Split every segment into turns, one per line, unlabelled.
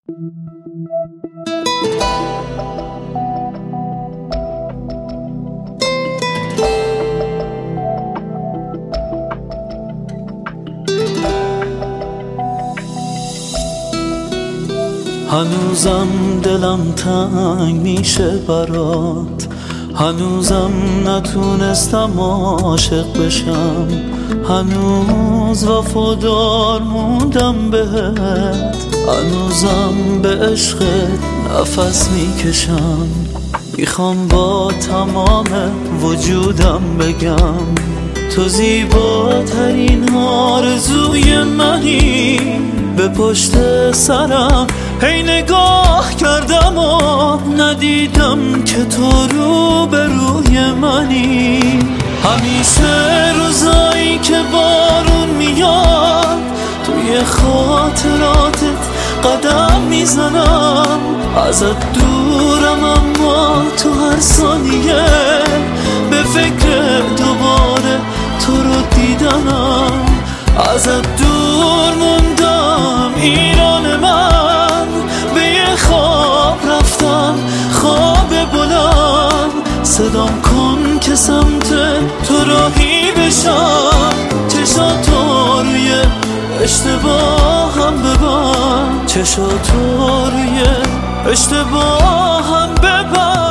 هنوزم دلم تنگ میشه برات، هنوزم نتونستم عاشق بشم، هنوز وفادار موندم بهت، هنوزم به عشقت نفس میکشم. میخوام با تمام وجودم بگم تو زیباترین آرزوی منی. به پشت سرم هی نگاه کردم و ندیدم که تو رو به روی منی. همیشه روزایی که بارون میاد توی خاطراتت قدم میزنم، ازت دورم اما تو هر ثانیه به فکر دوباره تو رو دیدنم. ازت دور موندم ایران من، به یه خواب رفتم خواب بلند. صدام کن که سمت تو راهی بشم، چشاتو روی اشتباهم ببند، چشاتو روی اشتباهم ببند.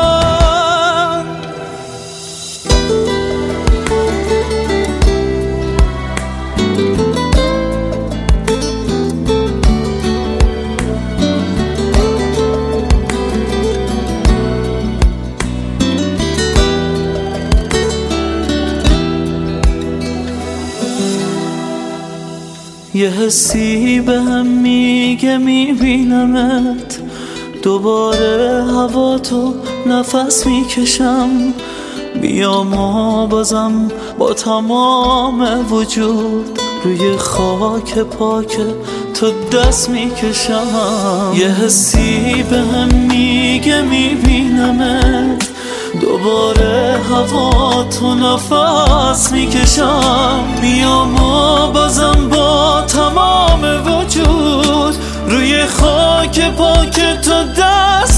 یه حسی بهم میگه میبینمت، دوباره هوا تو نفس میکشم. بیام و بازم با تمام وجود روی خاک پاک تو دست میکشم. یه حسی بهم میگه میبینمت، دوباره هوا تو نفس میکشم. بیام و بازم با تمام وجود روی خاک پاک تو دست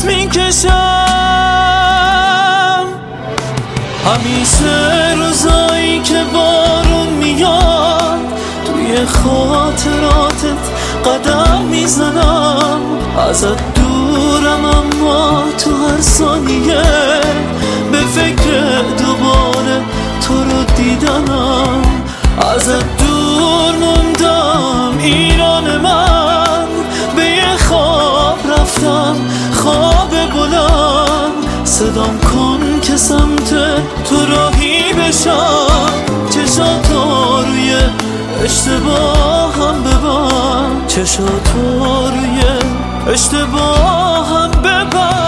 میکشم. همیشه روزایی که بارون میاد توی خاطراتت قدم میزنم، ازت دورم اما تو هر ثانیه به فکر دوباره تو رو دیدنم. ازت دور موندم ایران من، به یه خواب رفتم خواب بلند. صدام کن که سمت تو راهی بشم، چشاتو روی اشتباهم ببند، چشاتو روی اشتباهم ببند.